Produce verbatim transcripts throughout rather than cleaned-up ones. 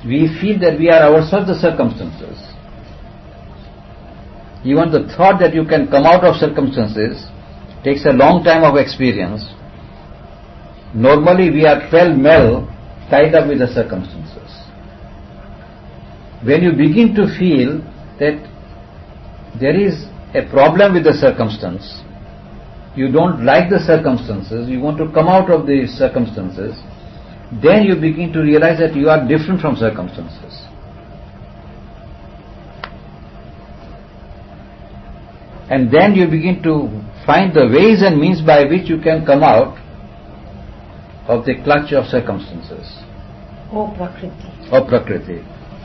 we feel that we are ourselves the circumstances. Even the thought that you can come out of circumstances takes a long time of experience. Normally we are pell-mell tied up with the circumstances. When you begin to feel that there is a problem with the circumstance, you don't like the circumstances, you want to come out of the circumstances, then you begin to realize that you are different from circumstances. And then you begin to find the ways and means by which you can come out of the clutch of circumstances. Or Prakriti. Or Prakriti.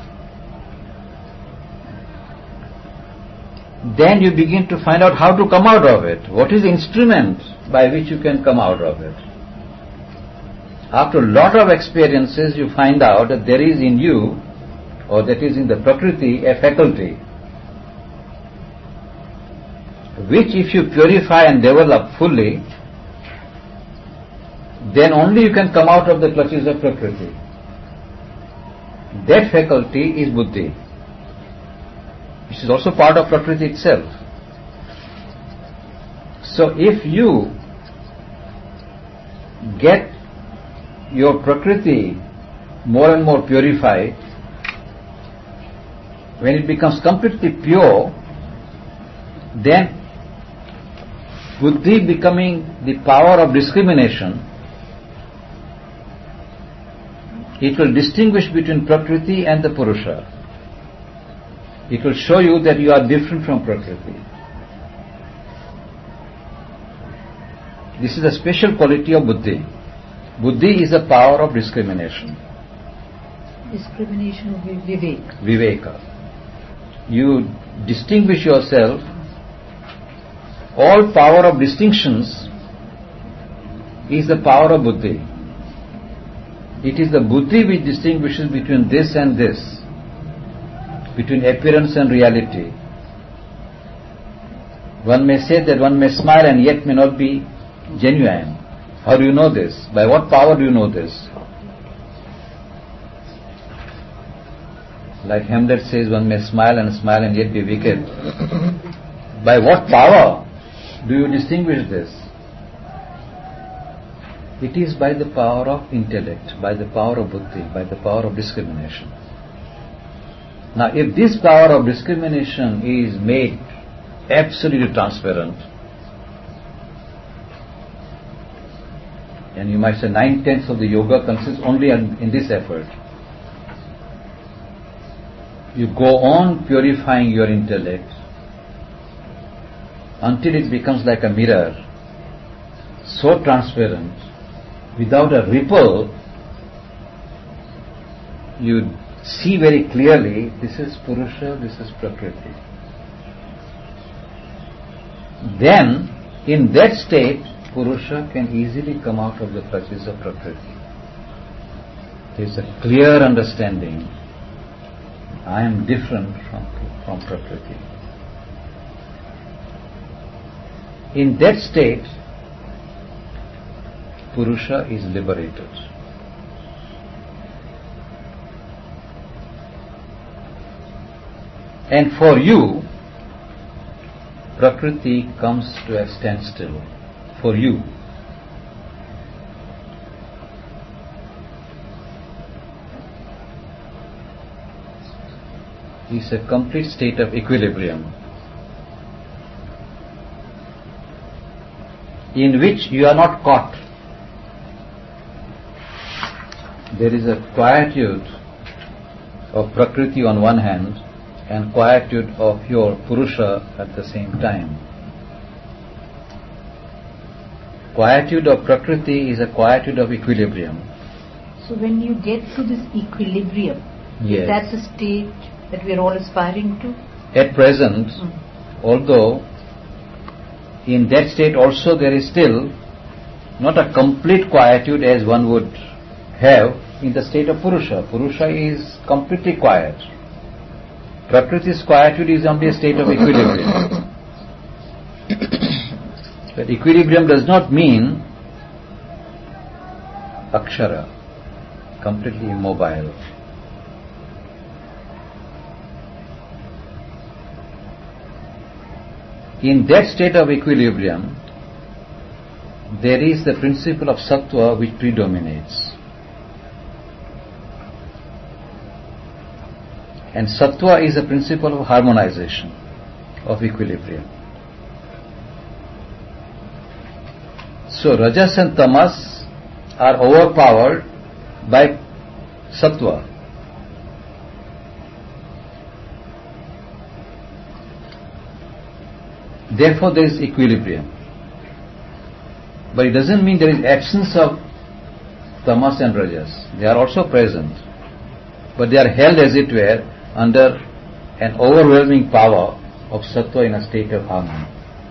Then you begin to find out how to come out of it. What is the instrument by which you can come out of it? After a lot of experiences, you find out that there is in you, or that is in the Prakriti, a faculty, which if you purify and develop fully, then only you can come out of the clutches of Prakriti. That faculty is Buddhi, which is also part of Prakriti itself. So if you get your Prakriti more and more purified, when it becomes completely pure, then Buddhi becoming the power of discrimination, it will distinguish between Prakriti and the Purusha. It will show you that you are different from Prakriti. This is a special quality of Buddhi. Buddhi is the power of discrimination. Discrimination of Vivek. Viveka. You distinguish yourself. All power of distinctions is the power of Buddhi. It is the Buddhi which distinguishes between this and this, between appearance and reality. One may say that one may smile and yet may not be genuine. How do you know this? By what power do you know this? Like Hamlet says, one may smile and smile and yet be wicked. By what power do you distinguish this? It is by the power of intellect, by the power of buddhi, by the power of discrimination. Now, if this power of discrimination is made absolutely transparent, and you might say nine-tenths of the yoga consists only in, in this effort. You go on purifying your intellect until it becomes like a mirror, so transparent, without a ripple. You see very clearly, this is Purusha, this is Prakriti. Then, in that state, Purusha can easily come out of the clutches of Prakriti. There is a clear understanding. I am different from, from Prakriti. In that state, Purusha is liberated. And for you, Prakriti comes to a standstill. For you. It's a complete state of equilibrium, in which you are not caught. There is a quietude of Prakriti on one hand and quietude of your Purusha at the same time. Quietude of Prakriti is a quietude of equilibrium. So when you get to this equilibrium, yes. Is that the state that we are all aspiring to? At present, mm. although in that state also there is still not a complete quietude as one would have in the state of Purusha. Purusha is completely quiet. Prakriti's quietude is only a state of equilibrium. But equilibrium does not mean akshara, completely immobile. In that state of equilibrium, there is the principle of sattva which predominates. And sattva is a principle of harmonization, of equilibrium. So rajas and tamas are overpowered by sattva. Therefore there is equilibrium. But it doesn't mean there is absence of tamas and rajas. They are also present. But they are held, as it were, under an overwhelming power of sattva in a state of harmony.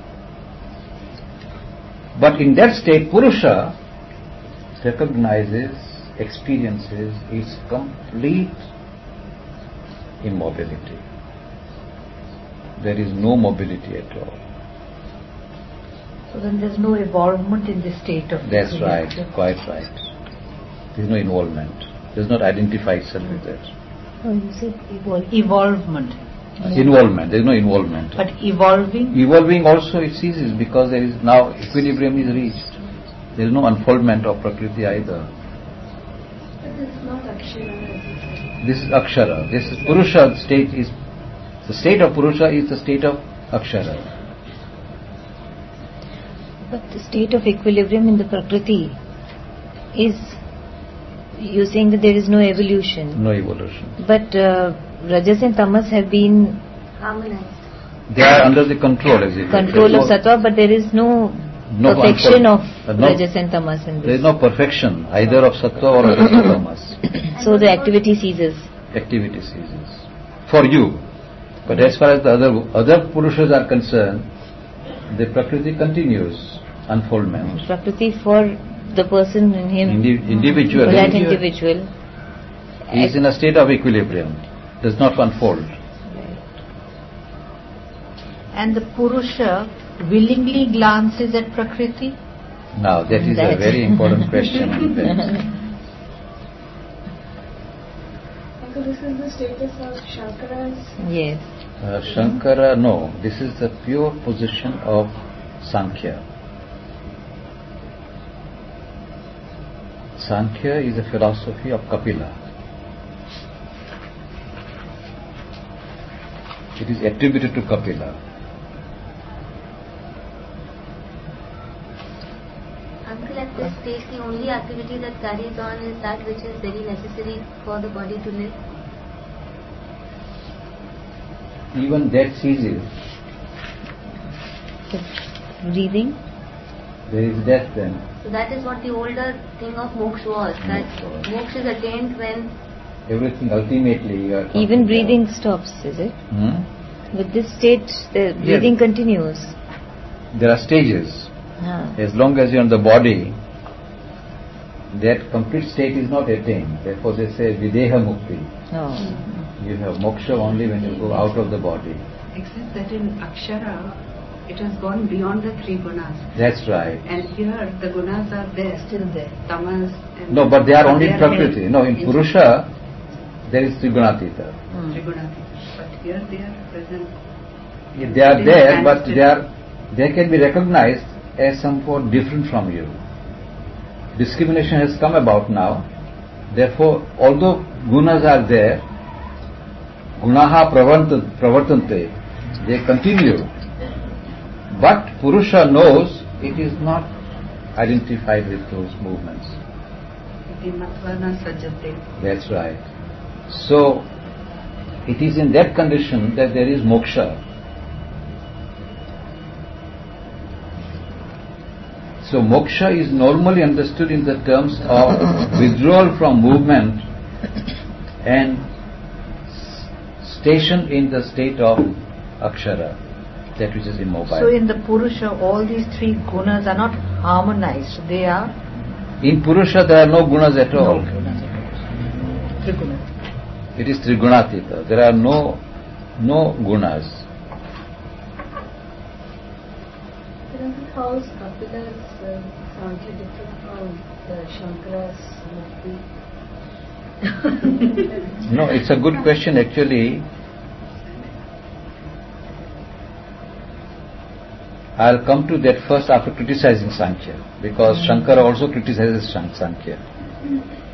But in that state, Purusha recognizes, experiences its complete immobility. There is no mobility at all. So then there's no involvement in this state of... That's right, quite right. There is no involvement. Does not identify itself with that. Oh, you said evol- evolvement. Involvement, there is no involvement. But evolving? Evolving also it ceases because there is now equilibrium is reached. There is no unfoldment of Prakriti either. But this is not Akshara. This is Akshara. This is Purusha state is, the state of Purusha is the state of Akshara. But the state of equilibrium in the Prakriti is, you're saying that there is no evolution. No evolution. But uh, Rajas and Tamas have been Harmonized. They are under the control, as it control were. of Sattva, but there is no, No perfection of unfold- uh, no- Rajas and Tamas in this. There is no perfection either of Sattva or Rajas or Tamas. So the activity ceases. Activity ceases. For you. But as far as the other other Purushas are concerned, the Prakriti continues unfoldment. Prakriti for the person in him, Indi- individual. for that individual, He is in a state of equilibrium. Does not unfold. And the Purusha willingly glances at Prakriti? Now that is a That's- very important question. So this is the status of Shankara's. yes. uh, Shankara, no. This is the pure position of Sankhya. Sankhya is a philosophy of Kapila. It is attributed to Kapila. Uncle, at this stage, the only activity that carries on is that which is very necessary for the body to live. Even that ceases. Breathing. There is death then. So that is what the older thing of moksha was. That Moksha. moksha is attained when Everything ultimately you are Even talking breathing about. stops, is it? Hmm? With this state, the breathing continues. There are stages. Ah. As long as you are in the body, that complete state is not attained. Therefore they say Videha Mukti. Oh. You have moksha only when you go out of the body. Except that in Akshara, it has gone beyond the three gunas. That's right. And here, the gunas are there. Still there. Tamas and... No, but they are only in there Prakriti. No, in Purusha, there is Trigunatita. Trigunatita. But here they are present. Yeah, they are It is there, but standstill. they are they can be recognized as somewhat different from you. Discrimination has come about now. Therefore, although gunas are there, gunaha pravart- pravartante, they continue. But Purusha knows it is not identified with those movements. Iti matvana sajjate. That's right. So, it is in that condition that there is moksha. So, moksha is normally understood in the terms of withdrawal from movement and s- station in the state of akshara, that which is immobile. So in the Purusha, all these three gunas are not harmonized. They are In Purusha, there are no gunas at all. Triguna. It is Trigunatita. There are no no gunas. How is Kapila's uh, Sankhya different from the Shankara's Mukti? No, it's a good question actually. I'll come to that first after criticizing Sankhya, because Shankara also criticizes Sankhya.